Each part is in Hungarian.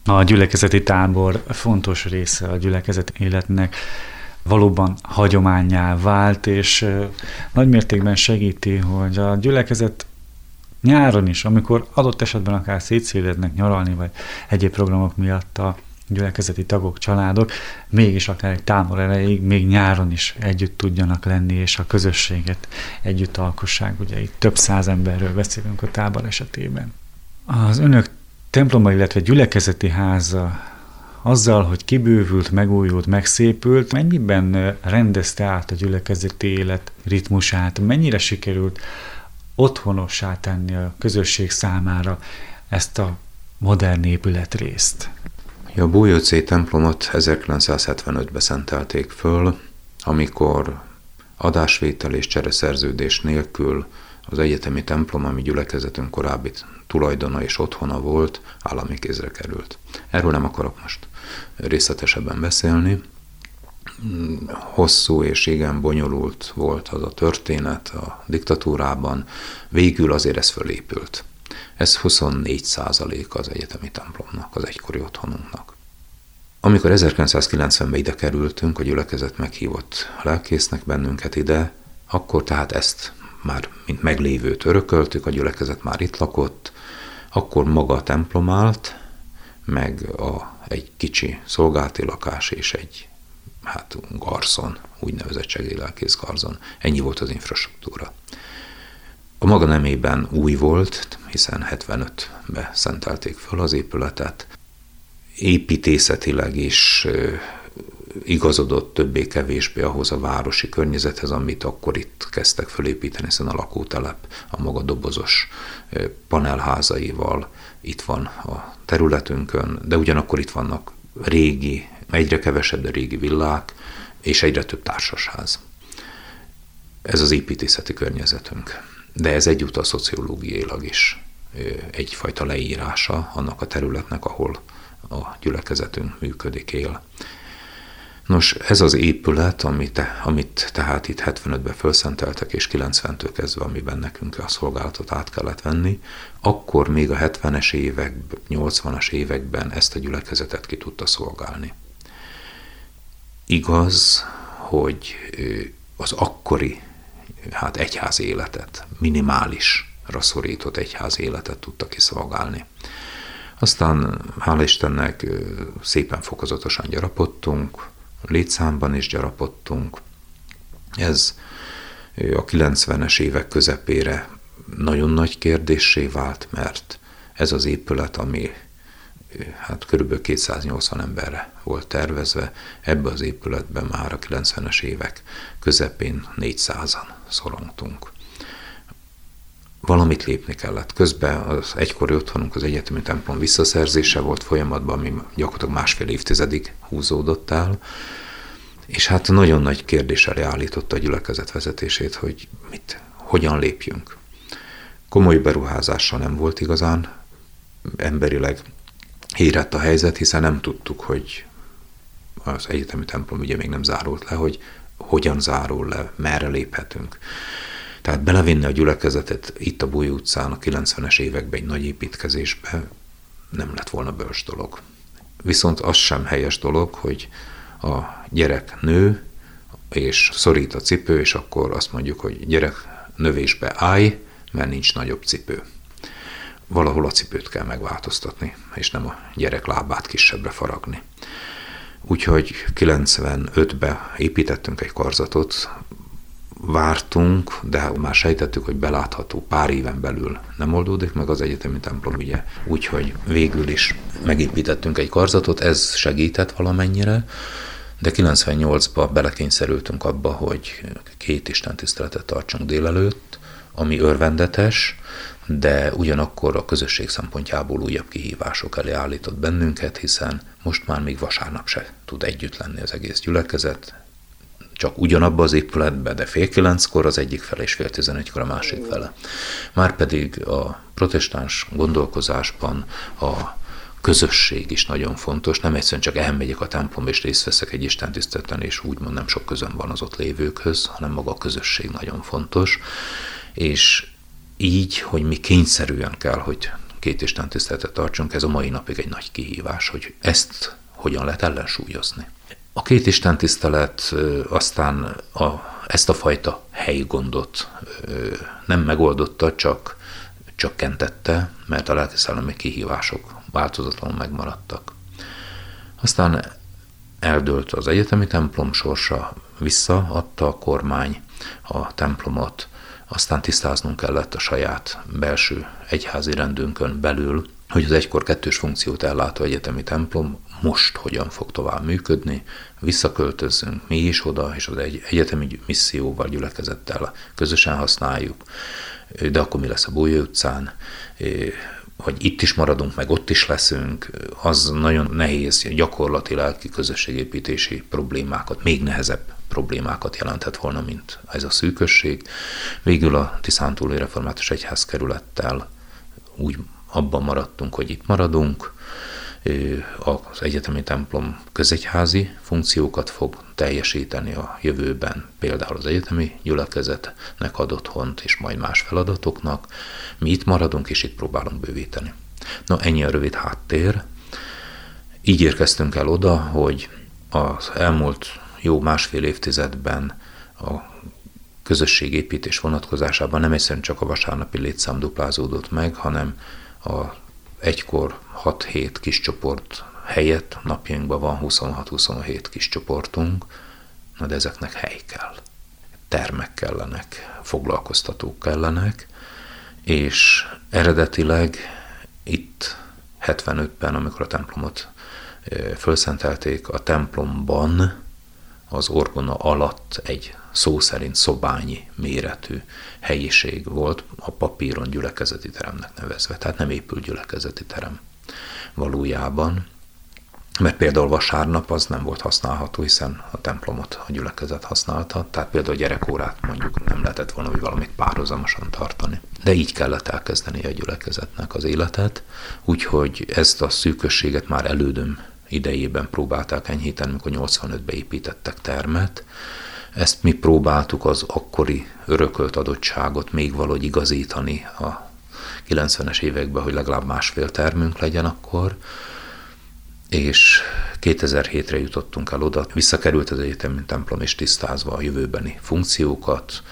A gyülekezeti tábor fontos része a gyülekezet életnek, valóban hagyománnyá vált, és nagymértékben segíti, hogy a gyülekezet nyáron is, amikor adott esetben akár szétszélednek nyaralni, vagy egyéb programok miatt a gyülekezeti tagok, családok, mégis akár egy tábor elejéig, még nyáron is együtt tudjanak lenni, és a közösséget együtt alkossák. Ugye itt több száz emberről beszélünk a tábor esetében. Az önök temploma, illetve gyülekezeti háza azzal, hogy kibővült, megújult, megszépült, mennyiben rendezte át a gyülekezeti élet ritmusát, mennyire sikerült otthonossá tenni a közösség számára ezt a modern épületrészt? A Bújóczi templomot 1975-ben szentelték föl, amikor adásvétel és csereszerződés nélkül az egyetemi templom, ami gyülekezetünk korábbi tulajdona és otthona volt, állami kézre került. Erről nem akarok most részletesebben beszélni. Hosszú és igen bonyolult volt az a történet a diktatúrában, végül azért ez fölépült. Ez 24% az egyetemi templomnak, az egykori otthonunknak. Amikor 1990-ben ide kerültünk, a gyülekezet meghívott lelkésznek bennünket ide, akkor tehát ezt már mint meglévőt örököltük, a gyülekezet már itt lakott, akkor maga a templom állt, meg egy kicsi szolgálati lakás és egy garzon, úgynevezett segélylelkész garzon. Ennyi volt az infrastruktúra. A maga nemében új volt, hiszen 75-ben szentelték föl az épületet. Építészetileg is igazodott többé-kevésbé ahhoz a városi környezethez, amit akkor itt kezdtek fölépíteni, hiszen a lakótelep a maga dobozos panelházaival itt van a területünkön, de ugyanakkor itt vannak régi, egyre kevesebb, de régi villák, és egyre több társasház. Ez az építészeti környezetünk. De ez egyúttal szociológiailag is egyfajta leírása annak a területnek, ahol a gyülekezetünk működik, él. Nos, ez az épület, amit tehát itt 75-ben felszenteltek, és 90-től kezdve, amiben nekünk a szolgálatot át kellett venni, akkor még a 70-es években, 80-as években ezt a gyülekezetet ki tudta szolgálni. Igaz, hogy az akkori egyház életet, minimálisra szorított egyház életet tudta kiszolgálni. Aztán, hála Istennek, szépen fokozatosan gyarapodtunk, létszámban is gyarapodtunk. Ez a 90-es évek közepére nagyon nagy kérdéssé vált, mert ez az épület, ami körülbelül 280 emberre volt tervezve, ebbe az épületben már a 90-es évek közepén 400-an szorongtunk. Valamit lépni kellett. Közben az egykori otthonunk, az egyetemi templom visszaszerzése volt folyamatban, ami gyakorlatilag másfél évtizedig húzódott el, és nagyon nagy kérdés elé állította a gyülekezet vezetését, hogy hogyan lépjünk. Komoly beruházással nem volt igazán emberileg érett a helyzet, hiszen nem tudtuk, hogy az egyetemi templom ugye még nem zárult le, hogy hogyan zárul le, merre léphetünk. Tehát belevinni a gyülekezetet itt a Búj utcán a 90-es években egy nagy építkezésbe nem lett volna bölcs dolog. Viszont az sem helyes dolog, hogy a gyerek nő, és szorít a cipő, és akkor azt mondjuk, hogy gyerek, növésbe állj, mert nincs nagyobb cipő. Valahol a cipőt kell megváltoztatni, és nem a gyerek lábát kisebbre faragni. Úgyhogy 95-ben építettünk egy karzatot, vártunk, de már sejtettük, hogy belátható pár éven belül nem oldódik meg az egyetemi templom ügye. Úgyhogy végül is megépítettünk egy karzatot, ez segített valamennyire, de 98-ban belekényszerültünk abba, hogy 2 istentiszteletet tartsunk délelőtt, ami örvendetes, de ugyanakkor a közösség szempontjából újabb kihívások elé állított bennünket, hiszen most már még vasárnap se tud együtt lenni az egész gyülekezet, csak ugyanabban az épületben, de 8:30 az egyik fele és 10:11 a másik fele. Márpedig a protestáns gondolkozásban a közösség is nagyon fontos, nem egyszerűen csak elmegyek a templomba és részt veszek egy istentiszteleten, és úgymond nem sok közöm van az ott lévőkhöz, hanem maga a közösség nagyon fontos, és így, hogy mi kényszerűen kell, hogy két istentiszteletet tartsunk, ez a mai napig egy nagy kihívás, hogy ezt hogyan lehet ellensúlyozni. A két istentisztelet aztán ezt a fajta helyi gondot nem megoldotta, csak csökkentette, mert a lelki-szellemi kihívások változatlanul megmaradtak. Aztán eldőlt az egyetemi templom sorsa, visszaadta a kormány a templomot, aztán tisztáznunk kellett a saját belső egyházi rendünkön belül, hogy az egykor kettős funkciót ellátó egyetemi templom most hogyan fog tovább működni, visszaköltözzünk mi is oda, és az egyetemi misszióval, gyülekezettel közösen használjuk, de akkor mi lesz a Bolyai utcán, hogy itt is maradunk, meg ott is leszünk, az nagyon nehéz, gyakorlati lelki közösségépítési problémákat, még nehezebb problémákat jelenthet volna, mint ez a szűkösség. Végül a Tiszántúli Református Egyházkerülettel úgy abban maradtunk, hogy itt maradunk, az egyetemi templom közegyházi funkciókat fog teljesíteni a jövőben, például az egyetemi gyülekezetnek ad otthont, és majd más feladatoknak. Mi itt maradunk, és itt próbálunk bővíteni. Na, ennyi a rövid háttér. Így érkeztünk el oda, hogy az elmúlt jó másfél évtizedben a közösségépítés vonatkozásában nem egyszerűen csak a vasárnapi létszám duplázódott meg, hanem a egykor 6-7 kis csoport helyett napjainkban van 26-27 kis csoportunk, na de ezeknek hely kell. Termek kellenek, foglalkoztatók kellenek, és eredetileg itt 75-ben, amikor a templomot fölszentelték, a templomban az orgona alatt egy szó szerint szobányi méretű helyiség volt, a papíron gyülekezeti teremnek nevezve, tehát nem épült gyülekezeti terem valójában, mert például vasárnap az nem volt használható, hiszen a templomot a gyülekezet használta, tehát például a gyerekórát mondjuk nem lehetett volna, hogy valamit párhuzamosan tartani. De így kellett elkezdeni a gyülekezetnek az életet, úgyhogy ezt a szűkösséget már elődöm idejében próbálták enyhíteni, amikor 85-ben építettek termet. Ezt mi próbáltuk az akkori örökölt adottságot még valahogy igazítani a 90-es években, hogy legalább másfél termünk legyen akkor, és 2007-re jutottunk el oda, visszakerült az egyetemi templom és tisztázva a jövőbeni funkciókat,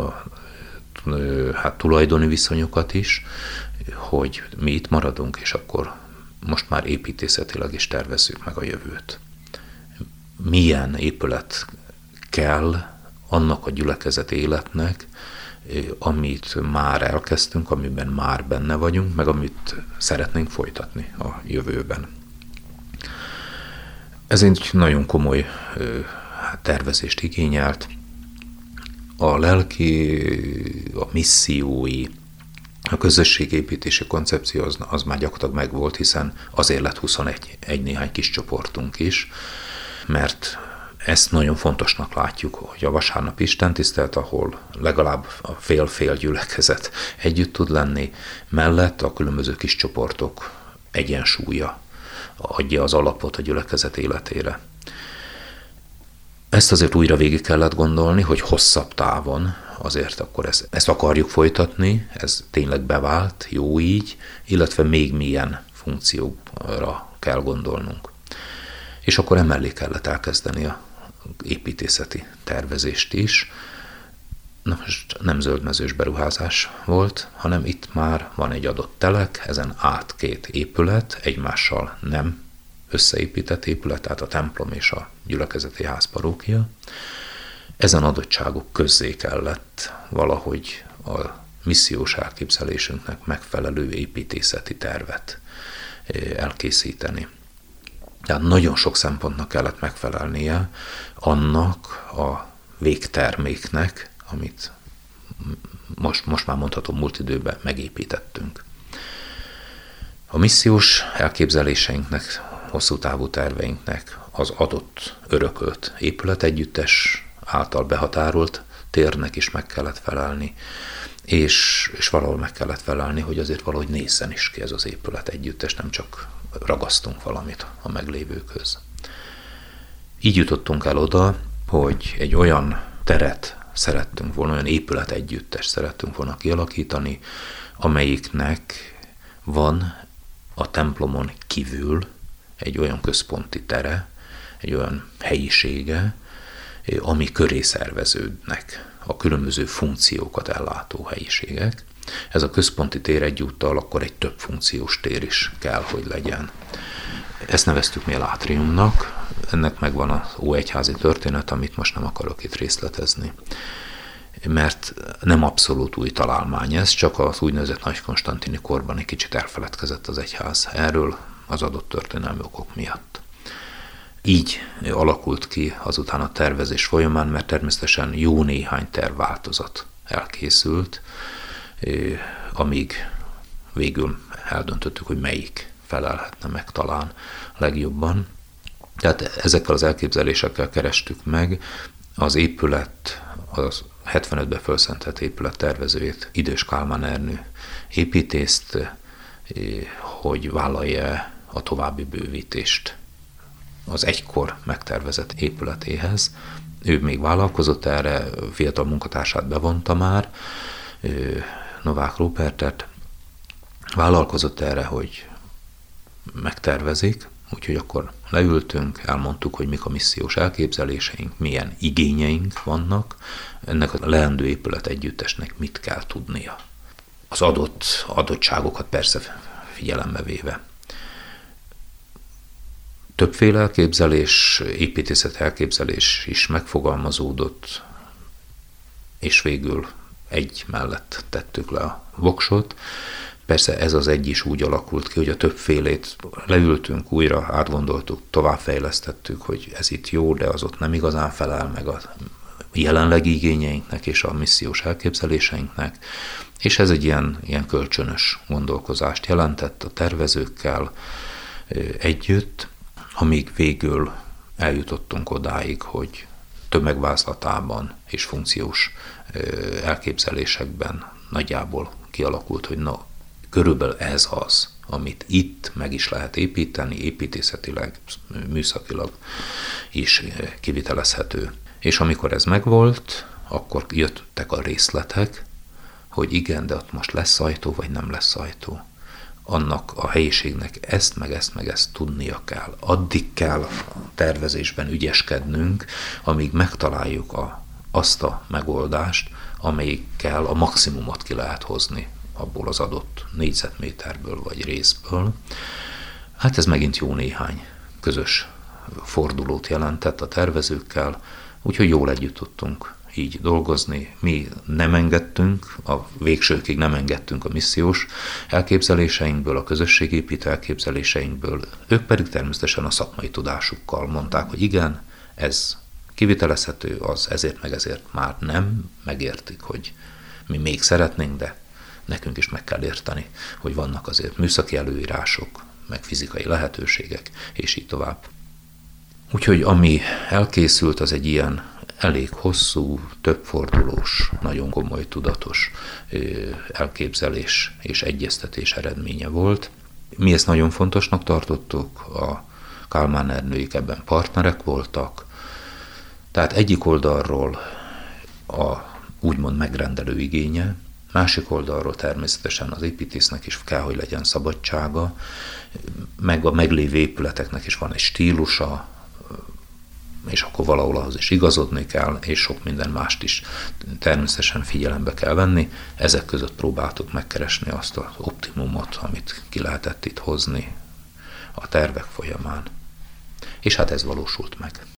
a tulajdoni viszonyokat is, hogy mi itt maradunk, és akkor most már építészetileg is tervezzük meg a jövőt. Milyen épület kell annak a gyülekezet életnek, amit már elkezdtünk, amiben már benne vagyunk, meg amit szeretnénk folytatni a jövőben. Ez egy nagyon komoly tervezést igényelt. A lelki, a missziói, a közösségépítési koncepció az már gyakorlatilag megvolt, hiszen azért lett 21 néhány kis csoportunk is, mert ezt nagyon fontosnak látjuk, hogy a vasárnap istentisztelet, ahol legalább a fél-fél gyülekezet együtt tud lenni, mellett a különböző kis csoportok egyensúlya adja az alapot a gyülekezet életére. Ezt azért újra végig kellett gondolni, hogy hosszabb távon azért akkor ezt akarjuk folytatni, ez tényleg bevált, jó így, illetve még milyen funkcióra kell gondolnunk. És akkor emellé kellett elkezdeni a építészeti tervezést is. Na most nem zöldmezős beruházás volt, hanem itt már van egy adott telek, ezen át két épület, egymással nem összeépített épület, tehát a templom és a gyülekezeti házparókia. Ezen adottságok közzé kellett valahogy a missziós elképzelésünknek megfelelő építészeti tervet elkészíteni. Tehát nagyon sok szempontnak kellett megfelelnie annak a végterméknek, amit most már mondhatom múlt időben megépítettünk. A missziós elképzeléseinknek, hosszú távú terveinknek az adott örökölt épületegyüttes által behatárolt térnek is meg kellett felelni, és valahol meg kellett felelni, hogy azért valahogy nézzen is ki ez az épület együttes, nem csak ragasztunk valamit a meglévőkhöz. Így jutottunk el oda, hogy egy olyan teret szerettünk volna, olyan épület együttes szerettünk volna kialakítani, amelyiknek van a templomon kívül egy olyan központi tere, egy olyan helyisége, ami köré szerveződnek a különböző funkciókat ellátó helyiségek. Ez a központi tér egyúttal akkor egy több funkciós tér is kell, hogy legyen. Ezt neveztük mi látriumnak, ennek megvan az óegyházi történet, amit most nem akarok itt részletezni, mert nem abszolút új találmány ez, csak az úgynevezett nagykonstantini korban egy kicsit elfeledkezett az egyház erről az adott történelmi okok miatt. Így alakult ki azután a tervezés folyamán, mert természetesen jó néhány tervváltozat elkészült, amíg végül eldöntöttük, hogy melyik felelhetne meg talán legjobban. Tehát ezekkel az elképzelésekkel kerestük meg az épület, az 75-ben felszentelt épület tervezőjét, Idős Kálmán Ernő építészt, hogy vállalja a további bővítést az egykor megtervezett épületéhez. Ő még vállalkozott erre, fiatal munkatársát bevonta már, Novák Rupertet, vállalkozott erre, hogy megtervezik, úgyhogy akkor leültünk, elmondtuk, hogy mik a missziós elképzeléseink, milyen igényeink vannak, ennek a leendő épület együttesnek mit kell tudnia. Az adott adottságokat persze figyelembe véve. Többféle elképzelés, építészet elképzelés is megfogalmazódott, és végül egy mellett tettük le a voksot. Persze ez az egy is úgy alakult ki, hogy a többfélét leültünk újra, átgondoltuk, továbbfejlesztettük, hogy ez itt jó, de az ott nem igazán felel meg a jelenlegi igényeinknek és a missziós elképzeléseinknek, és ez egy ilyen kölcsönös gondolkozást jelentett a tervezőkkel együtt, amíg végül eljutottunk odáig, hogy tömegvázlatában és funkciós elképzelésekben nagyjából kialakult, hogy körülbelül ez az, amit itt meg is lehet építeni, építészetileg, műszakilag is kivitelezhető. És amikor ez megvolt, akkor jöttek a részletek, hogy igen, de ott most lesz ajtó, vagy nem lesz ajtó. Annak a helyiségnek ezt, meg ezt tudnia kell. Addig kell a tervezésben ügyeskednünk, amíg megtaláljuk azt a megoldást, amelyikkel a maximumot ki lehet hozni abból az adott négyzetméterből vagy részből. Hát ez megint jó néhány közös fordulót jelentett a tervezőkkel, úgyhogy jól együtt tudtunk így dolgozni. Mi nem engedtünk, a végsőkig nem engedtünk a missziós elképzeléseinkből, a közösségépítő elképzeléseinkből, ők pedig természetesen a szakmai tudásukkal mondták, hogy igen, ez kivitelezhető, az ezért már nem, megértik, hogy mi még szeretnénk, de nekünk is meg kell érteni, hogy vannak azért műszaki előírások, meg fizikai lehetőségek, és így tovább. Úgyhogy ami elkészült, az egy ilyen elég hosszú, többfordulós, nagyon komoly, tudatos elképzelés és egyeztetés eredménye volt. Mi ezt nagyon fontosnak tartottuk, a Kálmán Ernőik ebben partnerek voltak, tehát egyik oldalról a úgymond megrendelő igénye, másik oldalról természetesen az építésznek is kell, hogy legyen szabadsága, meg a meglévő épületeknek is van egy stílusa, és akkor valahol ahhoz is igazodni kell, és sok minden mást is természetesen figyelembe kell venni. Ezek között próbáltuk megkeresni azt az optimumot, amit ki lehetett itt hozni a tervek folyamán. És hát ez valósult meg.